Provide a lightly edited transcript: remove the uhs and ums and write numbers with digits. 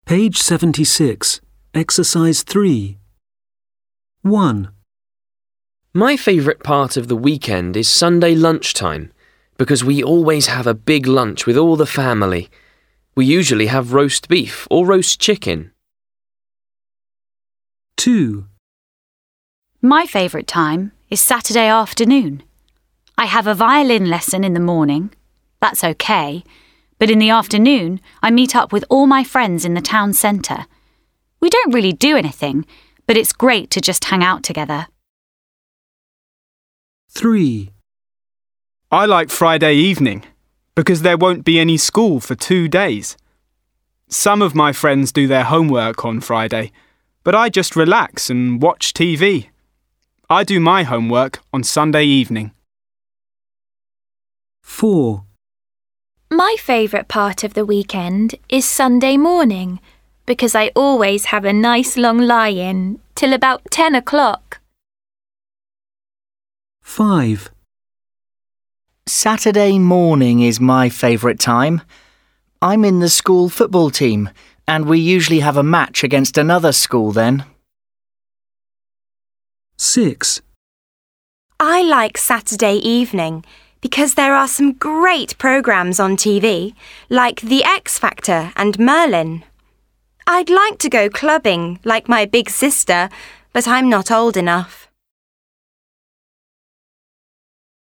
Page 76, Exercise 3. 1. My favourite part of the weekend is Sunday lunchtime, because we always have a big lunch with all the family. We usually have roast beef or roast chicken. 2. My favourite time is Saturday afternoon. I have a violin lesson in the morning. That's okay. But in the afternoon, I meet up with all my friends in the town centre. We don't really do anything, but it's great to just hang out together. 3. I like Friday evening because there won't be any school for 2 days. Some of my friends do their homework on Friday, but I just relax and watch TV. I do my homework on Sunday evening. 4. My favourite part of the weekend is Sunday morning because I always have a nice long lie-in till about 10 o'clock. 5. Saturday morning is my favourite time. I'm in the school football team, and we usually have a match against another school then. 6. I like Saturday evening because there are some great programmes on TV, like The X Factor and Merlin. I'd like to go clubbing like my big sister, but I'm not old enough.